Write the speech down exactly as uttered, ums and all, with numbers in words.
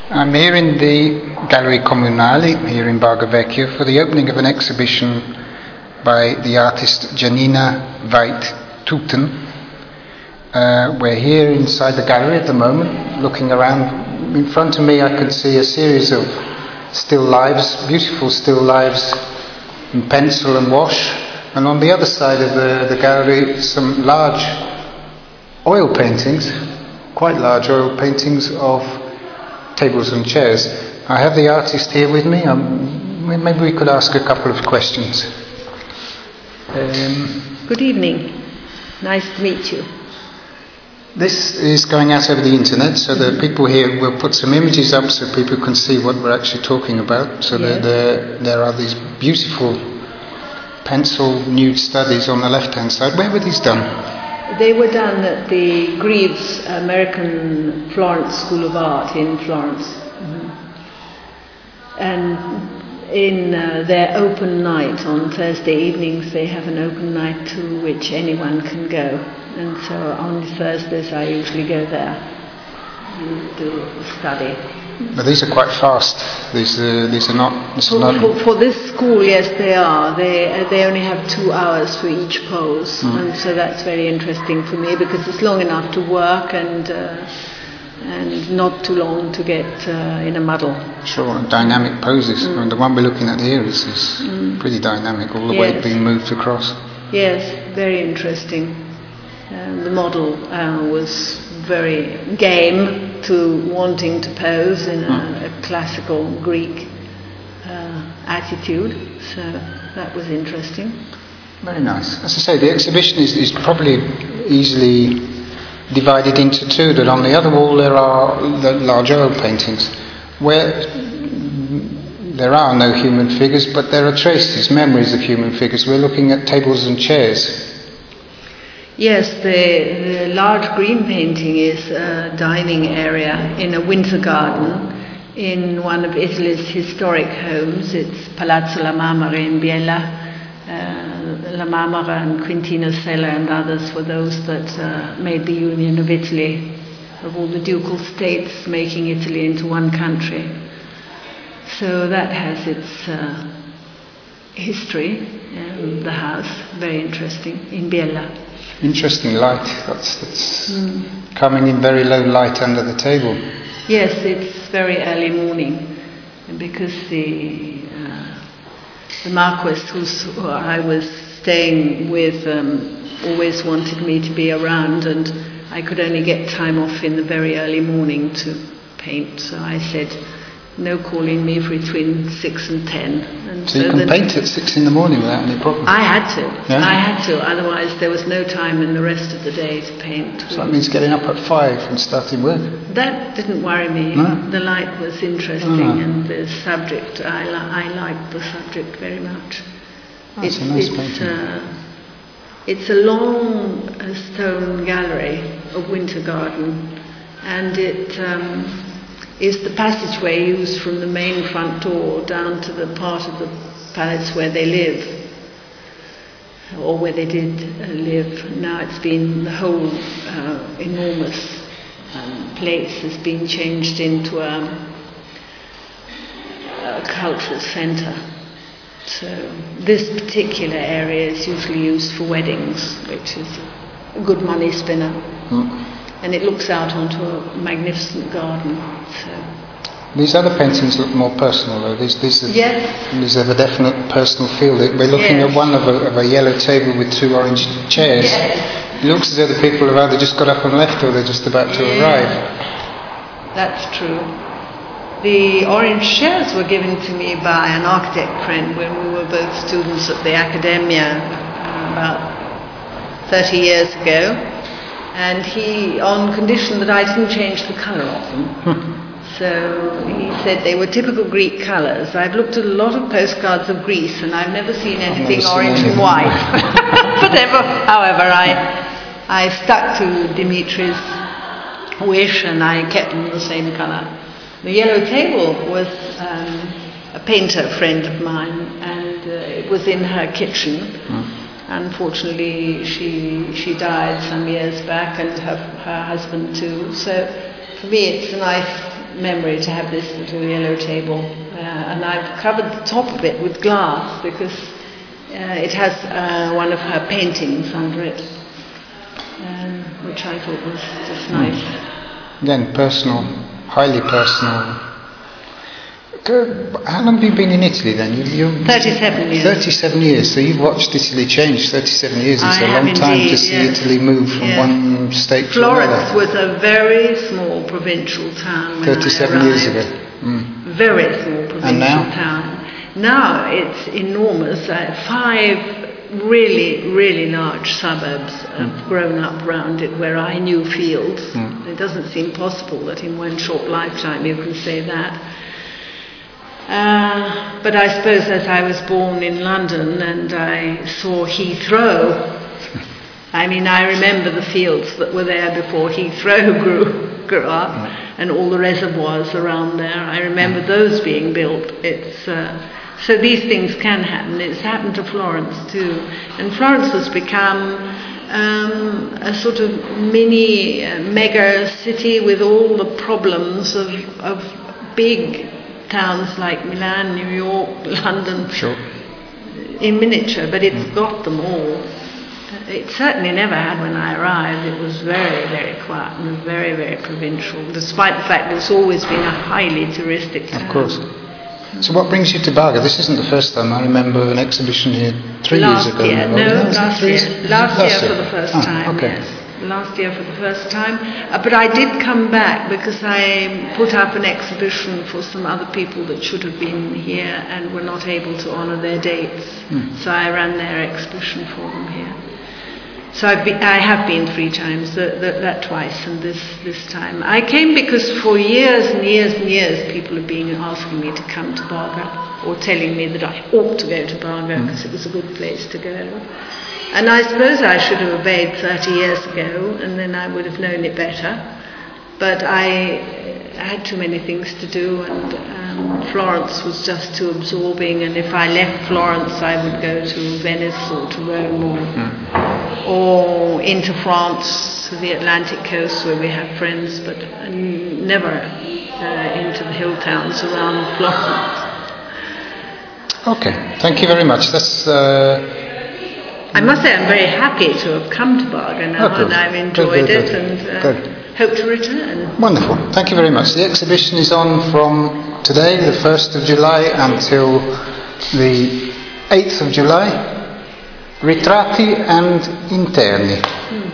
I'm here in the Gallery Comunale here in Barga Vecchio for the opening of an exhibition by the artist Janina Veit-Tooten. Uh, we're here inside the gallery at the moment, looking around. In front of me I can see a series of still lifes, beautiful still lifes in pencil and wash, and on the other side of the, the gallery some large oil paintings, quite large oil paintings of tables and chairs. I have the artist here with me. Um, maybe we could ask a couple of questions. Um, Good evening. Nice to meet you. This is going out over the internet, so that people here will put some images up so people can see what we're actually talking about. So yes. that there, there are these beautiful pencil nude studies on the left-hand side. Where were these done? They were done at the Greaves American Florence School of Art in Florence. Mm-hmm. And in uh, their open night on Thursday evenings, they have an open night to which anyone can go. And so on Thursdays I usually go there and do a study. But these are quite fast. These uh, these are not. This for, not for, for this school, yes, they are. They uh, they only have two hours for each pose, mm. and so that's very interesting for me because it's long enough to work and uh, and not too long to get uh, in a muddle. Sure, dynamic poses. Mm. I mean, the one we're looking at here is, is mm. pretty dynamic. All the yes. weight being moved across. Yes, very interesting. Uh, the model uh, was very game to wanting to pose in a, mm. a classical Greek uh, attitude, so that was interesting. Very nice. As I say, the exhibition is, is probably easily divided into two, that on the other wall there are the large oil paintings where there are no human figures, but there are traces, memories of human figures. We're looking at tables and chairs. Yes, the, the large green painting is a dining area in a winter garden in one of Italy's historic homes. It's Palazzo La Marmara in Biella. Uh, La Marmara and Quintino Sella and others were those that uh, made the union of Italy, of all the ducal states, making Italy into one country. So that has its uh, history, um, the house, very interesting, in Biella. Interesting light. That's, that's mm. coming in very low light under the table. Yes, it's very early morning, because the uh, the Marquis who I was staying with um, always wanted me to be around, and I could only get time off in the very early morning to paint. So I said, no calling me between six and ten. And so, so you can paint at six in the morning without any problem? I had to. Yeah? I had to. Otherwise, there was no time in the rest of the day to paint. So that means getting up at five and starting work? That didn't worry me. No? The light was interesting, oh. and the subject, I, li- I liked the subject very much. Oh, it's, it's a nice it's, painting. Uh, it's a long uh, stone gallery, a winter garden, and it... Um, is the passageway used from the main front door down to the part of the palace where they live, or where they did uh, live. Now it's been, the whole uh, enormous um, place has been changed into a, a cultural centre. So this particular area is usually used for weddings, which is a good money spinner. Mm. And it looks out onto a magnificent garden. So. These other paintings look more personal, though. These, these, are, yes. these have a definite personal feel. We're looking yes. at one of a, of a yellow table with two orange chairs. Yes. It looks as though the people have either just got up and left or they're just about to yes. arrive. That's true. The orange chairs were given to me by an architect friend when we were both students at the Accademia uh, about thirty years ago. And he, on condition that I didn't change the colour of them. So he said they were typical Greek colours. I've looked at a lot of postcards of Greece and I've never seen anything never orange seen and white. But ever, however, I, I stuck to Dimitri's wish and I kept them the same colour. The yellow table was um, a painter friend of mine, and uh, it was in her kitchen. Mm. Unfortunately, she she died some years back, and her her husband too. So for me, it's a nice memory to have this little yellow table, uh, and I've covered the top of it with glass because uh, it has uh, one of her paintings under it, um, which I thought was just nice. Then personal, highly personal. How long have you been in Italy then? You, you, thirty-seven years. thirty-seven years, so you've watched Italy change. thirty-seven years is I a long have time indeed, to see yes. Italy move from yes. one state Florence to another. was a very small provincial town when thirty-seven I years arrived. ago. Mm. Very small provincial And now? town. Now it's enormous. Uh, five really, really large suburbs have Mm. grown up around it where I knew fields. Mm. It doesn't seem possible that in one short lifetime you can say that. Uh, but I suppose as I was born in London and I saw Heathrow, I mean, I remember the fields that were there before Heathrow grew, grew up, Mm. and all the reservoirs around there. I remember those being built. It's uh, so these things can happen. It's happened to Florence too, and Florence has become um, a sort of mini uh, mega city with all the problems of of big towns like Milan, New York, London, Sure. in miniature, but it's Mm. got them all. It certainly never had when I arrived. It was very, very quiet and very, very provincial, despite the fact that it's always been a highly touristic town. Of course. So what brings you to Baga? This isn't the first time. I remember an exhibition here three last years ago. Year. now. No, Was it last three year. years? Last, Last year year. for the first Ah, time, okay. yes. Last year for the first time. Uh, but I did come back because I put up an exhibition for some other people that should have been here and were not able to honour their dates. Hmm. So I ran their exhibition for them here. So I've been, I have been three times, the, the, that twice and this, this time. I came because for years and years and years people have been asking me to come to Baga or telling me that I ought to go to Baga because it was a good place to go. And I suppose I should have obeyed thirty years ago and then I would have known it better. But I had too many things to do and um, Florence was just too absorbing, and if I left Florence I would go to Venice or to Rome or, Mm. or into France, to the Atlantic coast where we have friends, but um, never uh, into the hill towns around Florence. Okay, thank you very much. That's. Uh, I must say I'm very happy to have come to Baga now, Oh, good. and I've enjoyed Good, good, it good. and uh, Good. hope to return. Wonderful. Thank you very much. The exhibition is on from today, the first of July, until the eighth of July. Ritratti and interni. Mm.